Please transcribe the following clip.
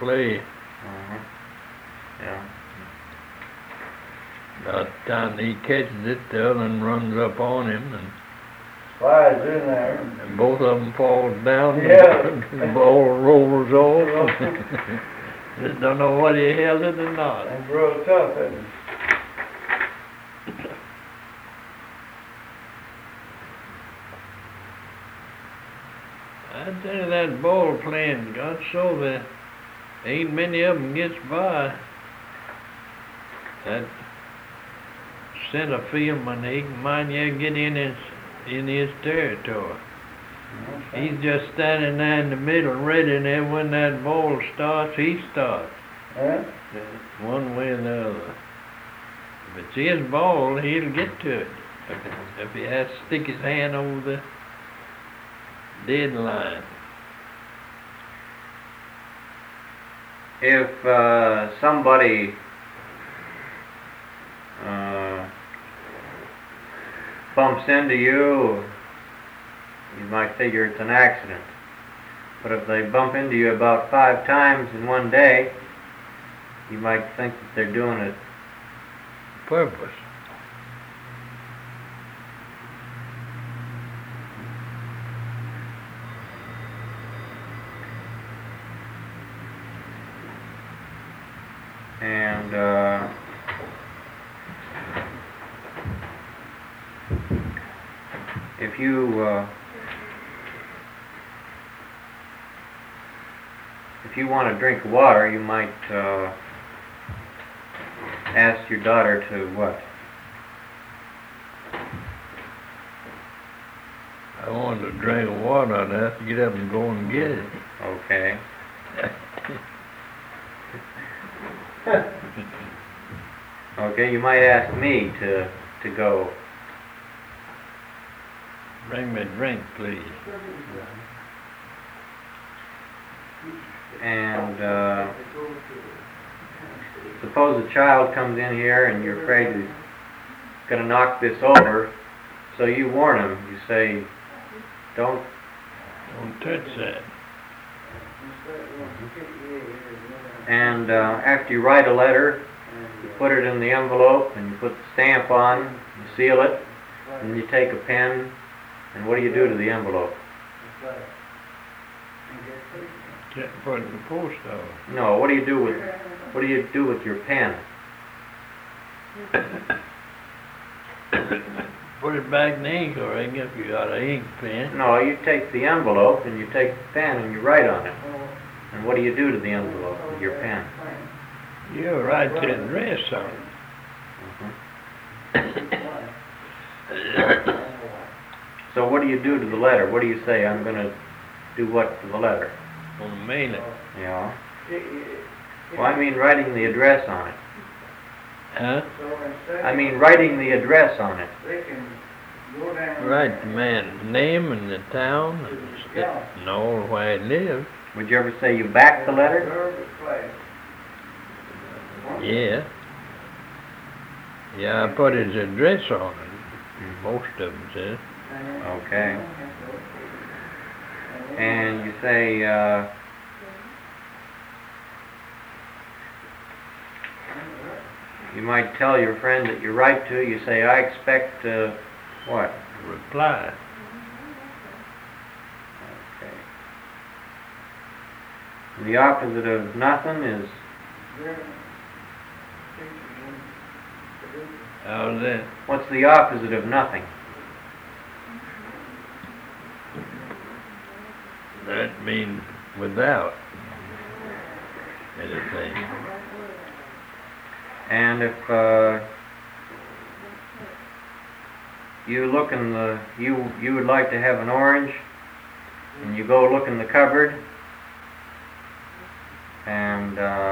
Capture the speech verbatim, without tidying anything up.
play. Uh-huh. Yeah. About the time he catches it, the other one runs up on him, and Flies in there. and both of them falls down. Yeah. And the ball rolls off. Just don't know whether he held it or not. And real tough, isn't it? I tell you, that ball playing got so that ain't many of them gets by. That center fieldman, he can mind you get in his in his territory. Okay. He's just standing there in the middle, ready, and then when that ball starts, he starts. Yeah? One way or the other. If it's his ball, he'll get to it. If, if he has to stick his hand over the dead line. If uh, somebody uh, bumps into you, you might figure it's an accident. But if they bump into you about five times in one day, you might think that they're doing it. Purpose. And uh, if you uh, if you want to drink water, you might uh, ask your daughter to what? I wanted to drink water, I'd have to get up and go and get it. Okay. Okay, you might ask me to to go. Bring me a drink, please. And uh, suppose a child comes in here and you're afraid he's going to knock this over, so you warn him. You say, don't Don't touch that. And uh, after you write a letter, you put it in the envelope and you put the stamp on, you seal it, and you take a pen, and what do you do to the envelope? Can't put it in the post office. No, what do you do with what do you do with your pen? Put it back in the ink, or I guess you got an ink pen. No, you take the envelope and you take the pen and you write on it. And what do you do to the envelope with your pen? You write the address on it. So what do you do to the letter? What do you say? I'm going to do what to the letter? On the mail it. Yeah. Well, I mean writing the address on it. Huh? I mean writing the address on it. Write the man's name and the town and the state and all where he lives. Would you ever say you back the letter? Yeah. Yeah, I put his address on it. Most of them says. Okay. And you say, uh, you might tell your friend that you write to, you say, I expect, uh, what? Reply. Okay. The opposite of nothing is, How's that? what's the opposite of nothing? That means without anything. And if uh, you look in the, you you would like to have an orange, and you go look in the cupboard, and uh,